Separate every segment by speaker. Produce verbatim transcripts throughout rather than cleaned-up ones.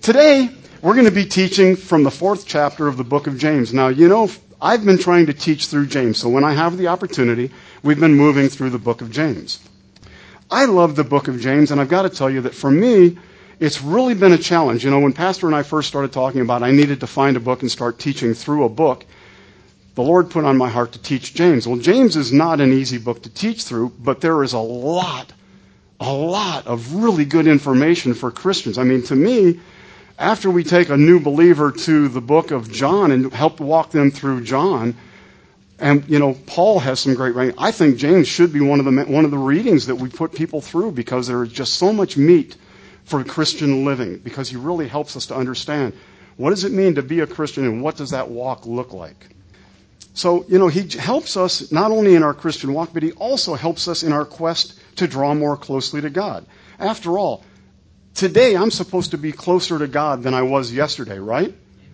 Speaker 1: Today, we're going to be teaching from the fourth chapter of the book of James. Now, you know, I've been trying to teach through James, so when I have the opportunity, we've been moving through the book of James. I love the book of James, and I've got to tell you that for me, it's really been a challenge. You know, when Pastor and I first started talking about I needed to find a book and start teaching through a book, the Lord put on my heart to teach James. Well, James is not an easy book to teach through, but there is a lot, a lot of really good information for Christians. I mean, to me, after we take a new believer to the book of John and help walk them through John, and, you know, Paul has some great writing. I think James should be one of the one of the readings that we put people through because there is just so much meat for Christian living, because he really helps us to understand what does it mean to be a Christian and what does that walk look like. So, you know, he helps us not only in our Christian walk, but he also helps us in our quest to draw more closely to God. After all, today I'm supposed to be closer to God than I was yesterday, right?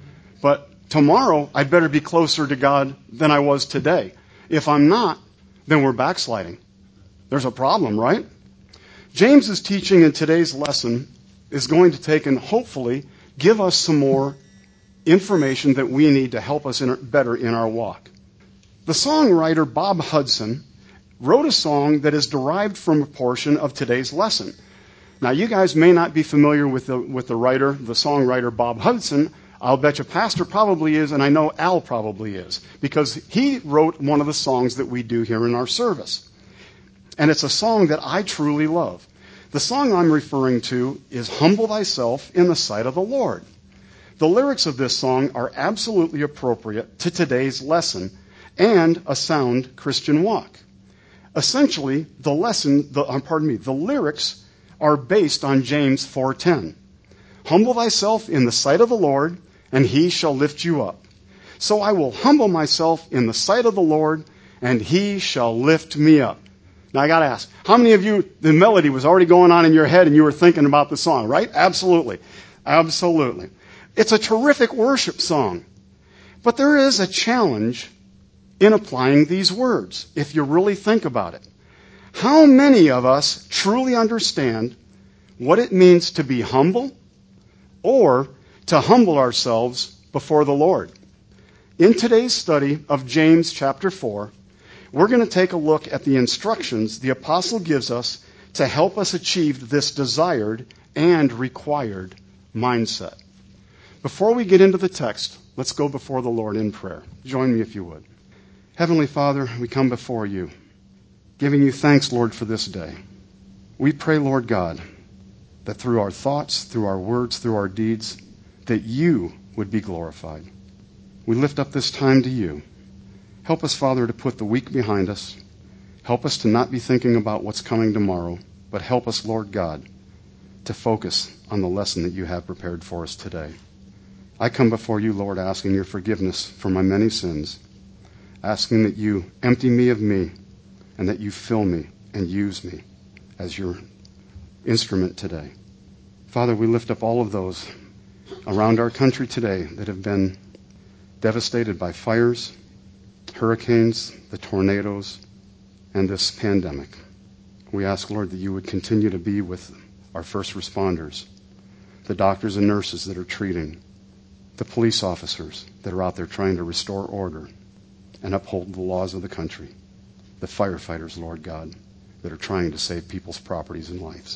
Speaker 1: But tomorrow I better be closer to God than I was today. If I'm not, then we're backsliding. There's a problem, right? James's teaching in today's lesson is going to take and hopefully give us some more information that we need to help us in, better in our walk. The songwriter Bob Hudson wrote a song that is derived from a portion of today's lesson. Now, you guys may not be familiar with the with the writer, the songwriter Bob Hudson. I'll bet you Pastor probably is, and I know Al probably is, because he wrote one of the songs that we do here in our service. And it's a song that I truly love. The song I'm referring to is Humble Thyself in the Sight of the Lord. The lyrics of this song are absolutely appropriate to today's lesson and a sound Christian walk. Essentially, the lesson, the, uh, pardon me, the lyrics are based on James four ten. Humble thyself in the sight of the Lord, and he shall lift you up. So I will humble myself in the sight of the Lord, and he shall lift me up. Now I got to ask, how many of you, the melody was already going on in your head and you were thinking about the song, right? Absolutely. Absolutely. It's a terrific worship song. But there is a challenge in applying these words, if you really think about it. How many of us truly understand what it means to be humble or to humble ourselves before the Lord? In today's study of James chapter four, we're going to take a look at the instructions the apostle gives us to help us achieve this desired and required mindset. Before we get into the text, let's go before the Lord in prayer. Join me if you would. Heavenly Father, we come before you, giving you thanks, Lord, for this day. We pray, Lord God, that through our thoughts, through our words, through our deeds, that you would be glorified. We lift up this time to you. Help us, Father, to put the week behind us. Help us to not be thinking about what's coming tomorrow, but help us, Lord God, to focus on the lesson that you have prepared for us today. I come before you, Lord, asking your forgiveness for my many sins, asking that you empty me of me and that you fill me and use me as your instrument today. Father, we lift up all of those around our country today that have been devastated by fires, hurricanes, the tornadoes, and this pandemic. We ask, Lord, that you would continue to be with our first responders, the doctors and nurses that are treating, the police officers that are out there trying to restore order and uphold the laws of the country, the firefighters, Lord God, that are trying to save people's properties and lives.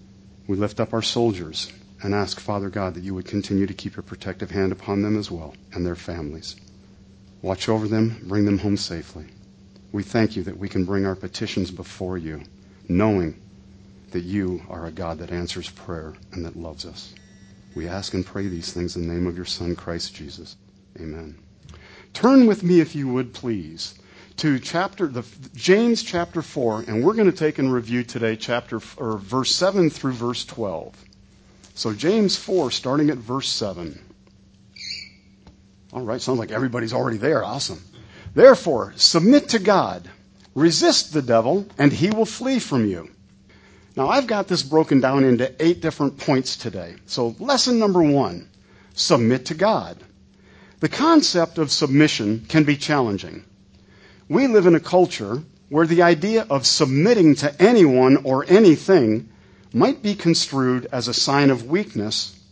Speaker 1: We lift up our soldiers and ask, Father God, that you would continue to keep your protective hand upon them as well and their families. Watch over them, bring them home safely. We thank you that we can bring our petitions before you, knowing that you are a God that answers prayer and that loves us. We ask and pray these things in the name of your Son, Christ Jesus. Amen. Turn with me, if you would, please, to chapter the James chapter four, and we're going to take and review today chapter or verse seven through verse twelve. So James four, starting at verse seven. All right, sounds like everybody's already there. Awesome. Therefore, submit to God, resist the devil, and he will flee from you. Now, I've got this broken down into eight different points today. So, lesson number one, submit to God. The concept of submission can be challenging. We live in a culture where the idea of submitting to anyone or anything might be construed as a sign of weakness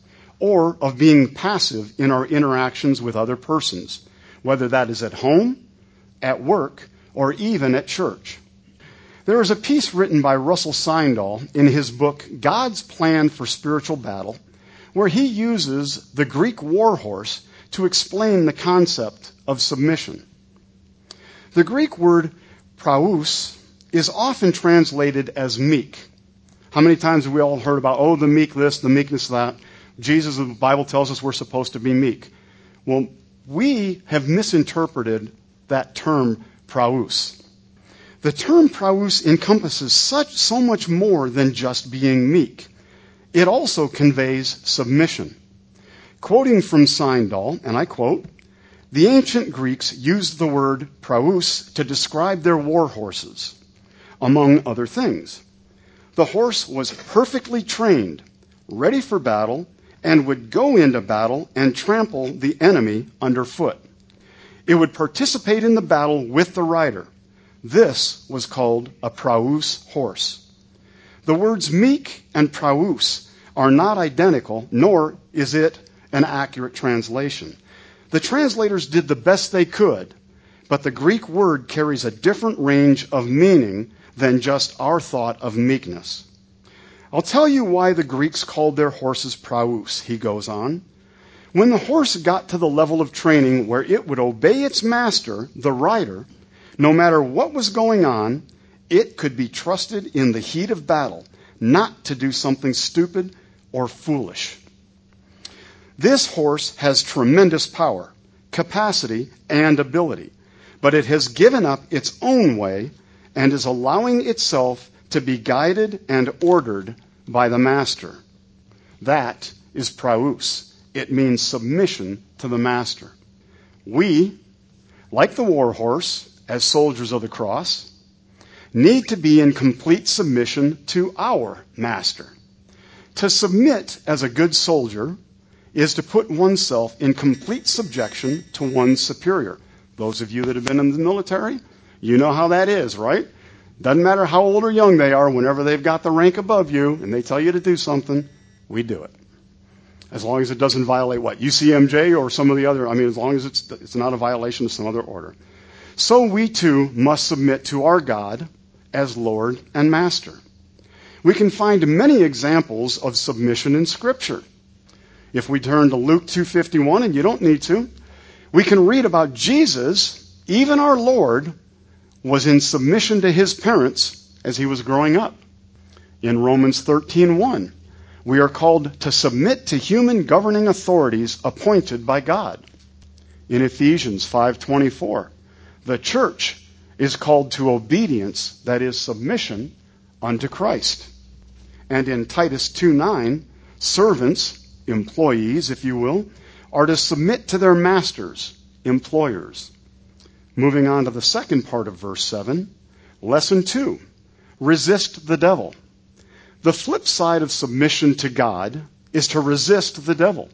Speaker 1: or of being passive in our interactions with other persons, whether that is at home, at work, or even at church. There is a piece written by Russell Sindahl in his book, God's Plan for Spiritual Battle, where he uses the Greek war horse to explain the concept of submission. The Greek word praus is often translated as meek. How many times have we all heard about, oh, the meek this, the meekness that? Jesus, the Bible tells us we're supposed to be meek. Well, we have misinterpreted that term praus. The term praus encompasses such so much more than just being meek. It also conveys submission. Quoting from Sindahl, and I quote, "The ancient Greeks used the word praus to describe their war horses, among other things. The horse was perfectly trained, ready for battle, and would go into battle and trample the enemy underfoot. It would participate in the battle with the rider. This was called a praus horse." The words meek and praus are not identical, nor is it an accurate translation. The translators did the best they could, but the Greek word carries a different range of meaning than just our thought of meekness. I'll tell you why the Greeks called their horses praus, he goes on. When the horse got to the level of training where it would obey its master, the rider, no matter what was going on, it could be trusted in the heat of battle not to do something stupid or foolish. This horse has tremendous power, capacity, and ability, but it has given up its own way and is allowing itself to be guided and ordered by the master. That is praus. It means submission to the master. We, like the war horse, as soldiers of the cross, need to be in complete submission to our master. To submit as a good soldier is to put oneself in complete subjection to one's superior. Those of you that have been in the military, you know how that is, right? Doesn't matter how old or young they are, whenever they've got the rank above you and they tell you to do something, we do it. As long as it doesn't violate what? U C M J or some of the other, I mean, as long as it's, it's not a violation of some other order. So we too must submit to our God as Lord and Master. We can find many examples of submission in Scripture. If we turn to Luke two fifty-one, and you don't need to, we can read about Jesus, even our Lord, was in submission to his parents as he was growing up. In Romans thirteen one, we are called to submit to human governing authorities appointed by God. In Ephesians five twenty-four, the church is called to obedience, that is, submission, unto Christ. And in Titus two nine, servants, employees, if you will, are to submit to their masters, employers. Moving on to the second part of verse seven, lesson two, resist the devil. The flip side of submission to God is to resist the devil.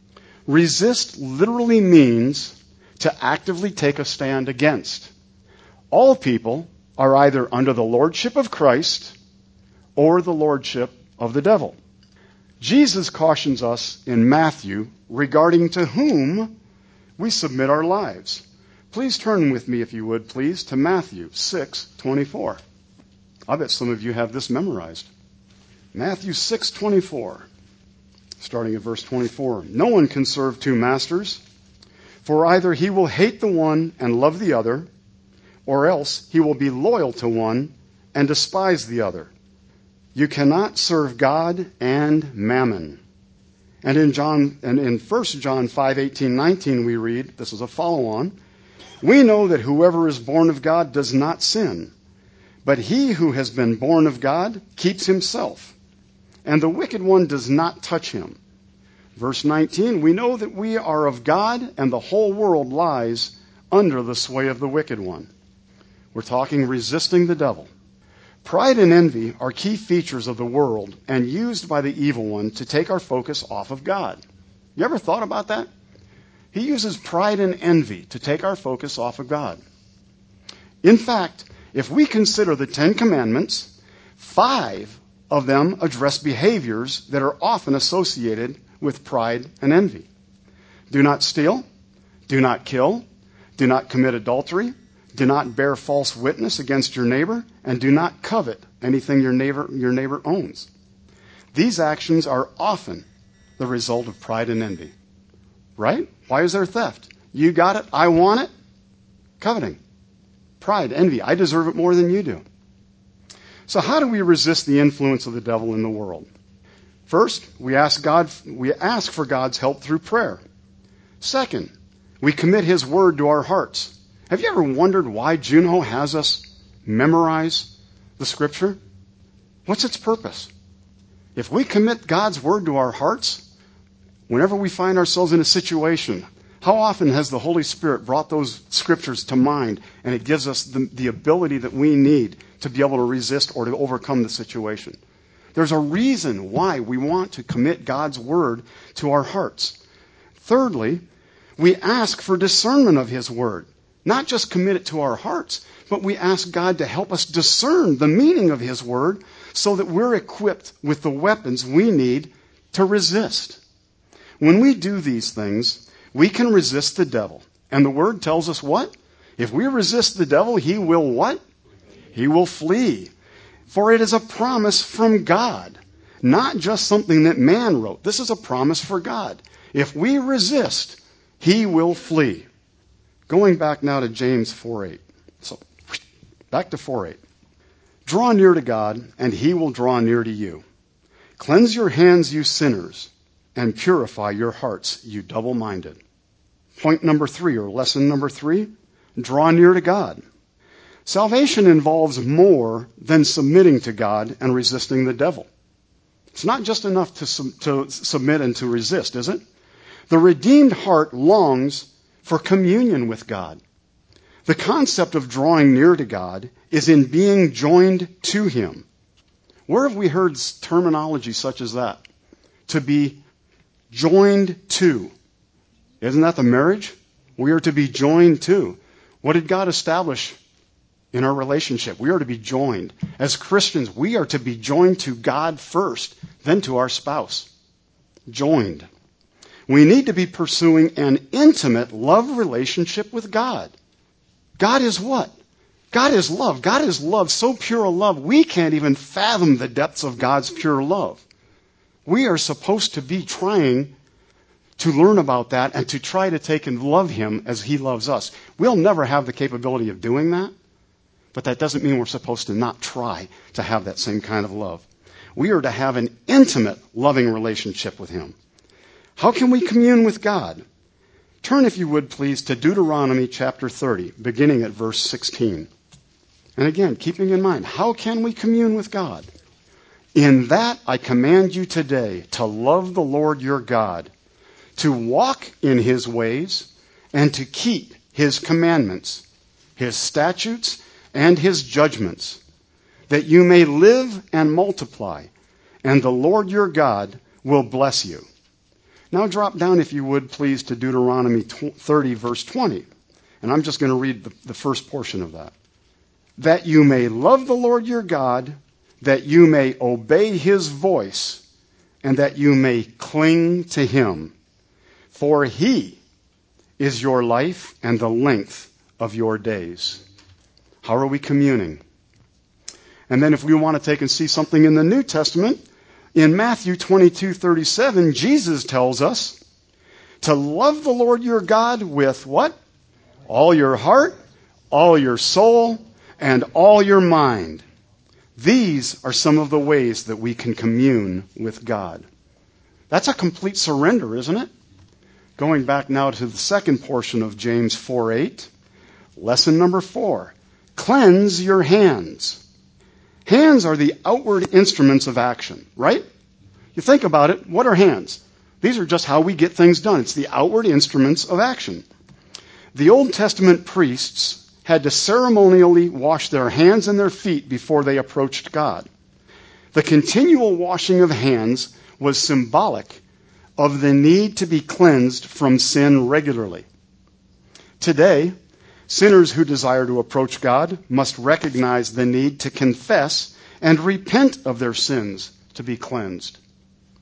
Speaker 1: Resist literally means to actively take a stand against. All people are either under the lordship of Christ or the lordship of the devil. Jesus cautions us in Matthew regarding to whom we submit our lives. Please turn with me, if you would, please, to Matthew six twenty-four. I bet some of you have this memorized. Matthew six twenty-four, starting at verse twenty-four. No one can serve two masters, for either he will hate the one and love the other, or else he will be loyal to one and despise the other. You cannot serve God and mammon. And in John and in First John five eighteen nineteen we read, this is a follow-on, we know that whoever is born of God does not sin, but he who has been born of God keeps himself, and the wicked one does not touch him. Verse nineteen, we know that we are of God, and the whole world lies under the sway of the wicked one. We're talking resisting the devil. Pride and envy are key features of the world and used by the evil one to take our focus off of God. You ever thought about that? He uses pride and envy to take our focus off of God. In fact, if we consider the Ten Commandments, five of them address behaviors that are often associated with pride and envy. Do not steal. Do not kill. Do not commit adultery. Do not bear false witness against your neighbor. And do not covet anything your neighbor, your neighbor owns. These actions are often the result of pride and envy. Right? Why is there theft? You got it. I want it. Coveting. Pride, envy. I deserve it more than you do. So how do we resist the influence of the devil in the world? First, we ask God, we ask for God's help through prayer. Second, we commit His Word to our hearts. Have you ever wondered why Juno has us memorize the Scripture? What's its purpose? If we commit God's Word to our hearts, whenever we find ourselves in a situation, how often has the Holy Spirit brought those Scriptures to mind, and it gives us the, the ability that we need to be able to resist or to overcome the situation? There's a reason why we want to commit God's Word to our hearts. Thirdly, we ask for discernment of His Word. Not just commit it to our hearts, but we ask God to help us discern the meaning of His Word so that we're equipped with the weapons we need to resist. When we do these things, we can resist the devil. And the Word tells us what? If we resist the devil, he will what? He will flee. For it is a promise from God, not just something that man wrote. This is a promise for God. If we resist, he will flee. Going back now to James four eight. So, back to four eight. Draw near to God, and he will draw near to you. Cleanse your hands, you sinners, and purify your hearts, you double-minded. Point number three, or lesson number three, draw near to God. Salvation involves more than submitting to God and resisting the devil. It's not just enough to, sub- to submit and to resist, is it? The redeemed heart longs for communion with God. The concept of drawing near to God is in being joined to Him. Where have we heard terminology such as that? To be joined to. Isn't that the marriage? We are to be joined to. What did God establish in our relationship? We are to be joined. As Christians, we are to be joined to God first, then to our spouse. Joined. We need to be pursuing an intimate love relationship with God. God is what? God is love. God is love, so pure a love, we can't even fathom the depths of God's pure love. We are supposed to be trying to learn about that and to try to take and love Him as He loves us. We'll never have the capability of doing that, but that doesn't mean we're supposed to not try to have that same kind of love. We are to have an intimate, loving relationship with Him. How can we commune with God? Turn, if you would, please, to Deuteronomy chapter thirty, beginning at verse sixteen. And again, keeping in mind, how can we commune with God? In that I command you today to love the Lord your God, to walk in His ways, and to keep His commandments, His statutes, and His judgments, that you may live and multiply, and the Lord your God will bless you. Now drop down, if you would, please, to Deuteronomy thirty, verse twenty. And I'm just going to read the, the first portion of that. That you may love the Lord your God, that you may obey His voice, and that you may cling to Him. For He is your life and the length of your days. How are we communing? And then if we want to take and see something in the New Testament, in Matthew twenty-two thirty-seven, Jesus tells us to love the Lord your God with what? All your heart, all your soul, and all your mind. These are some of the ways that we can commune with God. That's a complete surrender, isn't it? Going back now to the second portion of James four eight, lesson number four, cleanse your hands. Hands are the outward instruments of action, right? You think about it, what are hands? These are just how we get things done. It's the outward instruments of action. The Old Testament priests had to ceremonially wash their hands and their feet before they approached God. The continual washing of hands was symbolic of the need to be cleansed from sin regularly. Today, sinners who desire to approach God must recognize the need to confess and repent of their sins to be cleansed.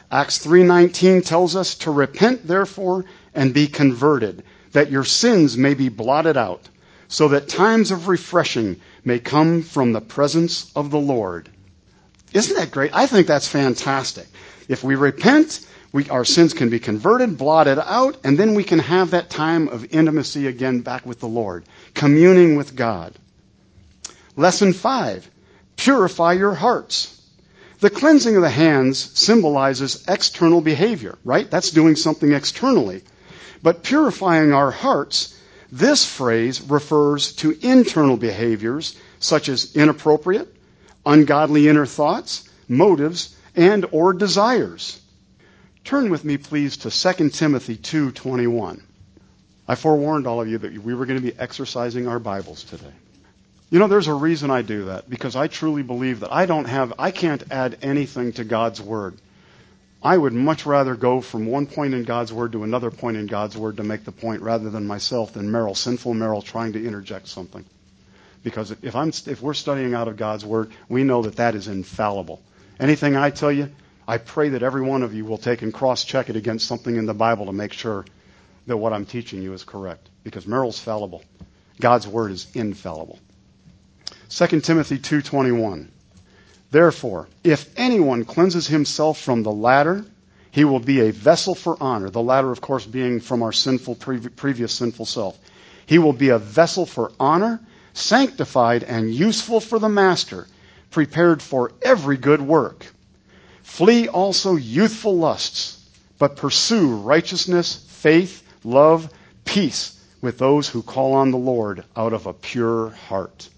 Speaker 1: Acts three nineteen tells us to repent, therefore, and be converted, that your sins may be blotted out, so that times of refreshing may come from the presence of the Lord. Isn't that great? I think that's fantastic. If we repent, we, our sins can be converted, blotted out, and then we can have that time of intimacy again back with the Lord, communing with God. Lesson five, purify your hearts. The cleansing of the hands symbolizes external behavior, right? That's doing something externally. But purifying our hearts, this phrase refers to internal behaviors such as inappropriate, ungodly inner thoughts, motives, and or desires. Turn with me, please, to Second Timothy two twenty-one. I forewarned all of you that we were going to be exercising our Bibles today. You know, there's a reason I do that, because I truly believe that I don't have, I can't add anything to God's Word. I would much rather go from one point in God's Word to another point in God's Word to make the point rather than myself, than Merrill, sinful Merrill, trying to interject something. Because if I'm, if we're studying out of God's Word, we know that that is infallible. Anything I tell you, I pray that every one of you will take and cross-check it against something in the Bible to make sure that what I'm teaching you is correct. Because Merrill's fallible. God's Word is infallible. Second Timothy two twenty-one. Therefore, if anyone cleanses himself from the latter, he will be a vessel for honor. The latter, of course, being from our sinful, previous sinful self. He will be a vessel for honor, sanctified and useful for the master, prepared for every good work. Flee also youthful lusts, but pursue righteousness, faith, love, peace with those who call on the Lord out of a pure heart.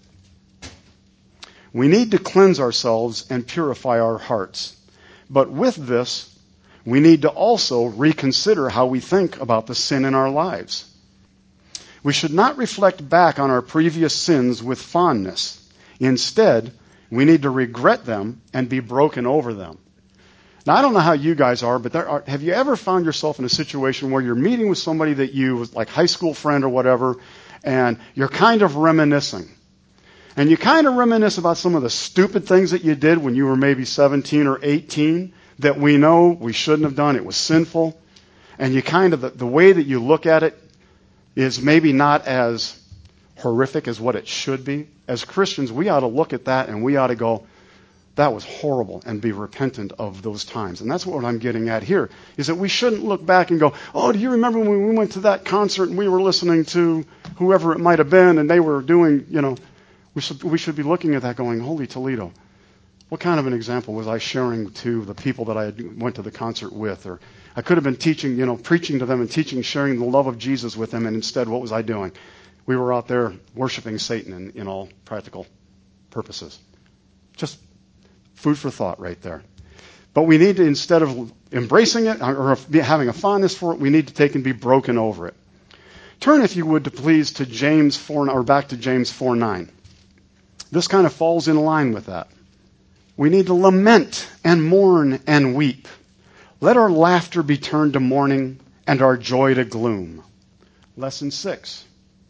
Speaker 1: We need to cleanse ourselves and purify our hearts. But with this, we need to also reconsider how we think about the sin in our lives. We should not reflect back on our previous sins with fondness. Instead, we need to regret them and be broken over them. Now, I don't know how you guys are, but there are, have you ever found yourself in a situation where you're meeting with somebody that you, like high school friend or whatever, and you're kind of reminiscing? And you kind of reminisce about some of the stupid things that you did when you were maybe seventeen or eighteen that we know we shouldn't have done. It was sinful. And you kind of, the, the way that you look at it is maybe not as horrific as what it should be. As Christians, we ought to look at that and we ought to go, that was horrible, and be repentant of those times. And that's what I'm getting at here, is that we shouldn't look back and go, oh, do you remember when we went to that concert and we were listening to whoever it might have been and they were doing, you know, We should, we should be looking at that going, holy Toledo, what kind of an example was I sharing to the people that I went to the concert with? Or I could have been teaching, you know, preaching to them and teaching, sharing the love of Jesus with them, and instead what was I doing? We were out there worshiping Satan in, in all practical purposes. Just food for thought right there. But we need to, instead of embracing it or having a fondness for it, we need to take and be broken over it. Turn, if you would, to please to James four, or back to James four nine. This kind of falls in line with that. We need to lament and mourn and weep. Let our laughter be turned to mourning and our joy to gloom. Lesson six.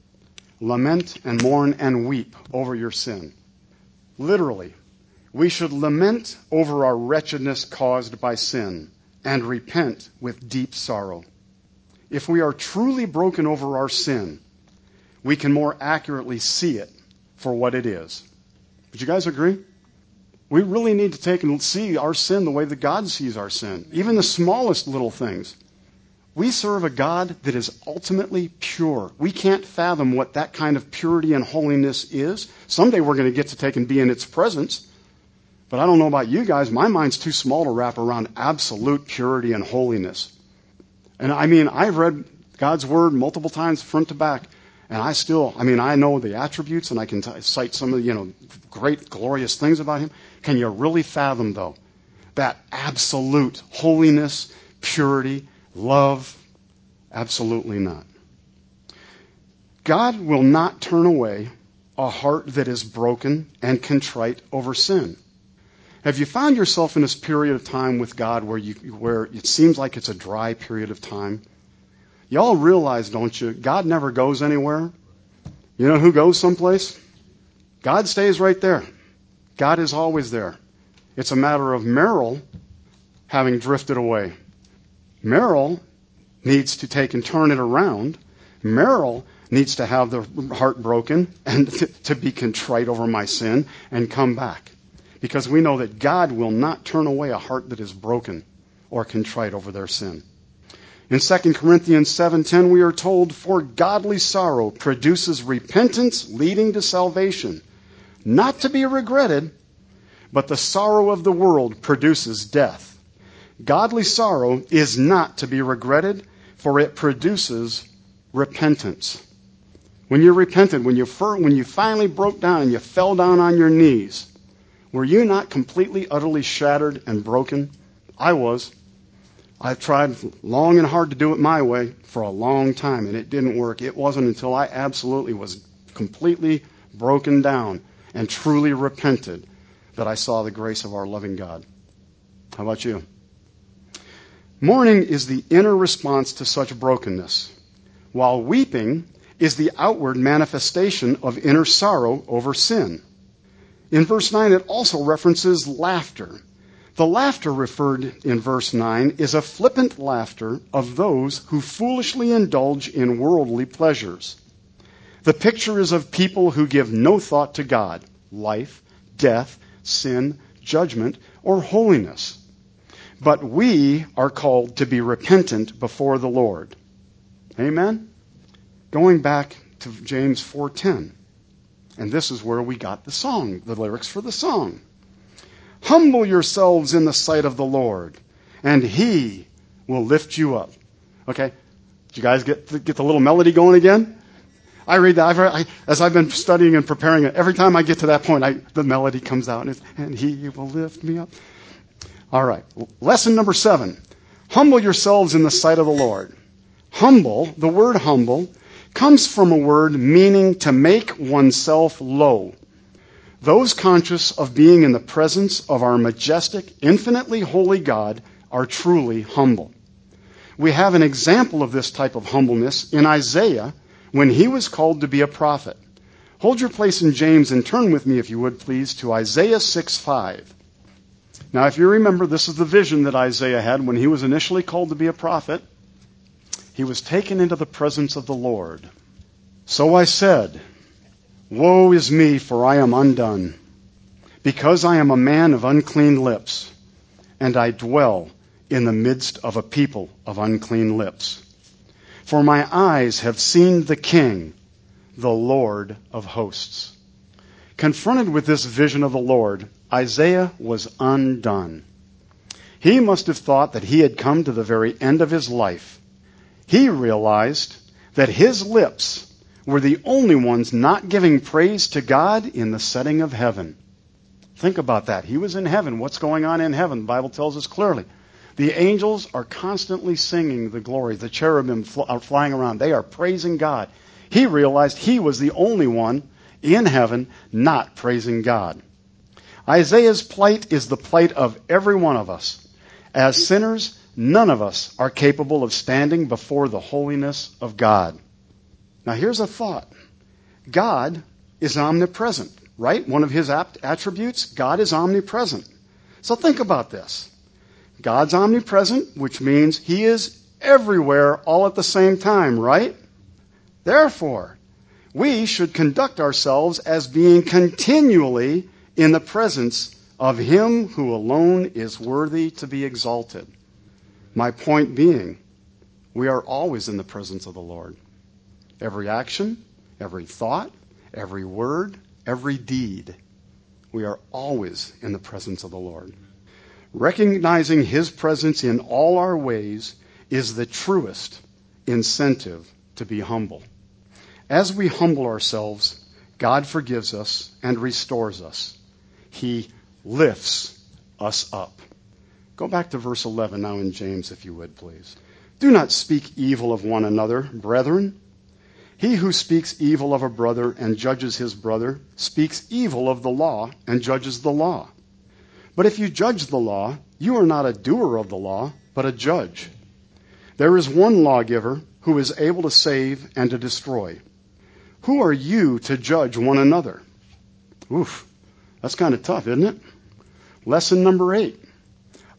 Speaker 1: Lament and mourn and weep over your sin. Literally, we should lament over our wretchedness caused by sin and repent with deep sorrow. If we are truly broken over our sin, we can more accurately see it for what it is. Would you guys agree? We really need to take and see our sin the way that God sees our sin, even the smallest little things. We serve a God that is ultimately pure. We can't fathom what that kind of purity and holiness is. Someday we're going to get to take and be in its presence. But I don't know about you guys. My mind's too small to wrap around absolute purity and holiness. And I mean, I've read God's Word multiple times front to back. And I still, I mean, I know the attributes and I can t- cite some of the, you know, great, glorious things about Him. Can you really fathom, though, that absolute holiness, purity, love? Absolutely not. God will not turn away a heart that is broken and contrite over sin. Have you found yourself in this period of time with God where you, where it seems like it's a dry period of time? Y'all realize, don't you, God never goes anywhere. You know who goes someplace? God stays right there. God is always there. It's a matter of Merrill having drifted away. Meryl needs to take and turn it around. Meryl needs to have the heart broken and to, to be contrite over my sin and come back. Because we know that God will not turn away a heart that is broken or contrite over their sin. In Second Corinthians seven ten, we are told, "For godly sorrow produces repentance leading to salvation, not to be regretted, but the sorrow of the world produces death." Godly sorrow is not to be regretted, for it produces repentance. When you repented, when you, when you finally broke down and you fell down on your knees, were you not completely, utterly shattered and broken? I was. I've tried long and hard to do it my way for a long time, and it didn't work. It wasn't until I absolutely was completely broken down and truly repented that I saw the grace of our loving God. How about you? Mourning is the inner response to such brokenness, while weeping is the outward manifestation of inner sorrow over sin. In verse nine, it also references laughter. The laughter referred in verse nine is a flippant laughter of those who foolishly indulge in worldly pleasures. The picture is of people who give no thought to God, life, death, sin, judgment, or holiness. But we are called to be repentant before the Lord. Amen? Going back to James four ten. And this is where we got the song, the lyrics for the song. Humble yourselves in the sight of the Lord, and He will lift you up. Okay? Did you guys get the, get the little melody going again? I read that. I've read, I, as I've been studying and preparing it, every time I get to that point, I, the melody comes out, and, it's, and He will lift me up. All right. Lesson number seven. Humble yourselves in the sight of the Lord. Humble, the word humble, comes from a word meaning to make oneself low. Those conscious of being in the presence of our majestic, infinitely holy God are truly humble. We have an example of this type of humbleness in Isaiah when he was called to be a prophet. Hold your place in James and turn with me, if you would please, to Isaiah six five. Now, if you remember, this is the vision that Isaiah had when he was initially called to be a prophet. He was taken into the presence of the Lord. So I said, Woe is me, for I am undone, because I am a man of unclean lips, and I dwell in the midst of a people of unclean lips. For my eyes have seen the King, the Lord of hosts. Confronted with this vision of the Lord, Isaiah was undone. He must have thought that he had come to the very end of his life. He realized that his lips were the only ones not giving praise to God in the setting of heaven. Think about that. He was in heaven. What's going on in heaven? The Bible tells us clearly. The angels are constantly singing the glory. The cherubim fl- are flying around. They are praising God. He realized he was the only one in heaven not praising God. Isaiah's plight is the plight of every one of us. As sinners, none of us are capable of standing before the holiness of God. Now here's a thought. God is omnipresent, right? One of his attributes, God is omnipresent. So think about this. God's omnipresent, which means he is everywhere all at the same time, right? Therefore, we should conduct ourselves as being continually in the presence of him who alone is worthy to be exalted. My point being, we are always in the presence of the Lord. Every action, every thought, every word, every deed, we are always in the presence of the Lord. Recognizing his presence in all our ways is the truest incentive to be humble. As we humble ourselves, God forgives us and restores us. He lifts us up. Go back to verse eleven now in James, if you would, please. Do not speak evil of one another, brethren. He who speaks evil of a brother and judges his brother speaks evil of the law and judges the law. But if you judge the law, you are not a doer of the law, but a judge. There is one lawgiver who is able to save and to destroy. Who are you to judge one another? Oof, that's kind of tough, isn't it? Lesson number eight.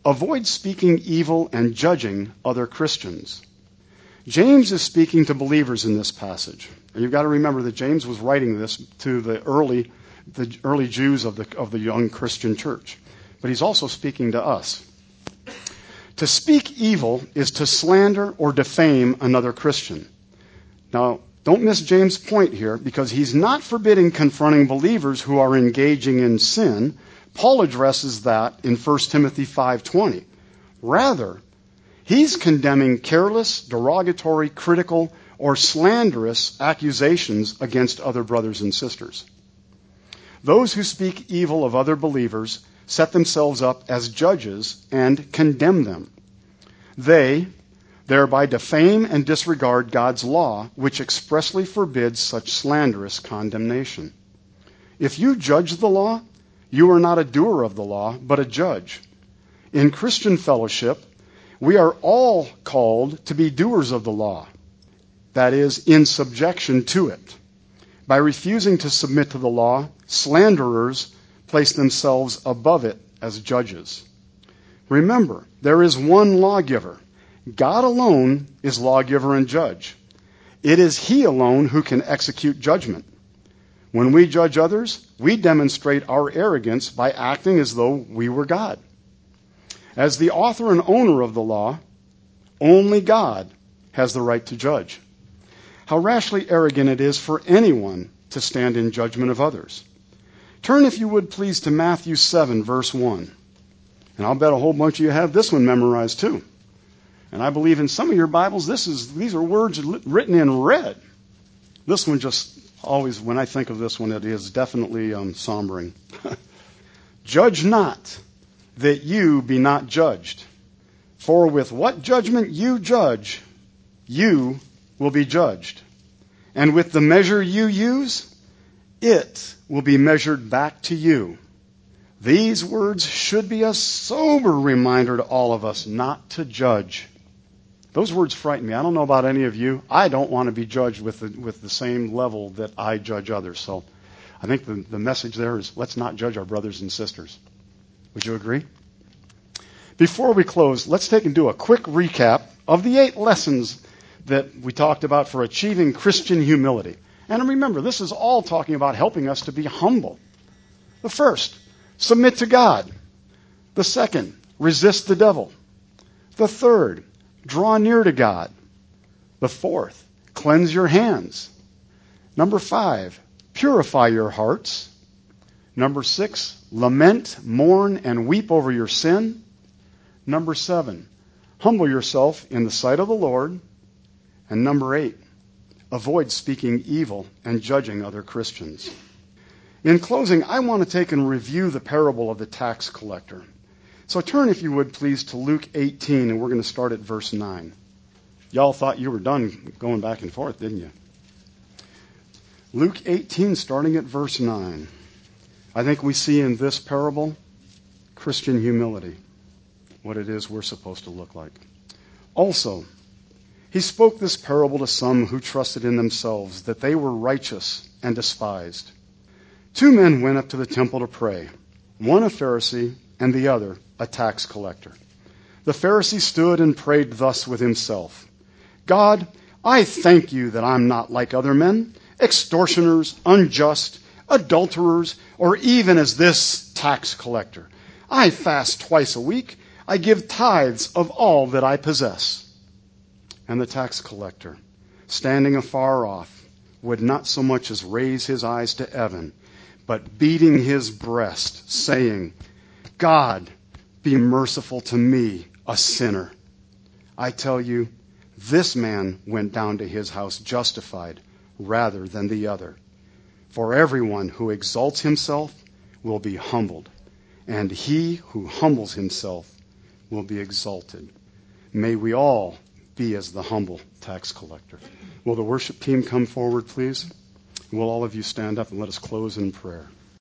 Speaker 1: avoid speaking evil and judging other Christians. James is speaking to believers in this passage. And you've got to remember that James was writing this to the early, the early Jews of the, of the young Christian church. But he's also speaking to us. To speak evil is to slander or defame another Christian. Now, don't miss James' point here, because he's not forbidding confronting believers who are engaging in sin. Paul addresses that in First Timothy five twenty. Rather, he's condemning careless, derogatory, critical, or slanderous accusations against other brothers and sisters. Those who speak evil of other believers set themselves up as judges and condemn them. They thereby defame and disregard God's law, which expressly forbids such slanderous condemnation. If you judge the law, you are not a doer of the law, but a judge. In Christian fellowship, we are all called to be doers of the law, that is, in subjection to it. By refusing to submit to the law, slanderers place themselves above it as judges. Remember, there is one lawgiver. God alone is lawgiver and judge. It is He alone who can execute judgment. When we judge others, we demonstrate our arrogance by acting as though we were God. As the author and owner of the law, only God has the right to judge. How rashly arrogant it is for anyone to stand in judgment of others. Turn, if you would please, to Matthew seven, verse one. And I'll bet a whole bunch of you have this one memorized too. And I believe in some of your Bibles, this is these are words written in red. This one just always, when I think of this one, it is definitely um, sombering. Judge not, that you be not judged. For with what judgment you judge, you will be judged. And with the measure you use, it will be measured back to you. These words should be a sober reminder to all of us not to judge. Those words frighten me. I don't know about any of you. I don't want to be judged with the, with the same level that I judge others. So I think the, the message there is, let's not judge our brothers and sisters. Would you agree? Before we close, let's take and do a quick recap of the eight lessons that we talked about for achieving Christian humility. And remember, this is all talking about helping us to be humble. The first, submit to God. The second, resist the devil. The third, draw near to God. The fourth, cleanse your hands. Number five, purify your hearts. Number six, lament, mourn, and weep over your sin. Number seven, humble yourself in the sight of the Lord. And number eight, avoid speaking evil and judging other Christians. In closing, I want to take and review the parable of the tax collector. So turn, if you would, please, to Luke eighteen, and we're going to start at verse nine. Y'all thought you were done going back and forth, didn't you? Luke eighteen, starting at verse nine. I think we see in this parable Christian humility, what it is we're supposed to look like. Also, he spoke this parable to some who trusted in themselves that they were righteous and despised. Two men went up to the temple to pray, one a Pharisee and the other a tax collector. The Pharisee stood and prayed thus with himself, God, I thank you that I'm not like other men, extortioners, unjust, adulterers, or even as this tax collector. I fast twice a week. I give tithes of all that I possess. And the tax collector, standing afar off, would not so much as raise his eyes to heaven, but beating his breast, saying, God, be merciful to me, a sinner. I tell you, this man went down to his house justified rather than the other. For everyone who exalts himself will be humbled, and he who humbles himself will be exalted. May we all be as the humble tax collector. Will the worship team come forward, please? Will all of you stand up and let us close in prayer?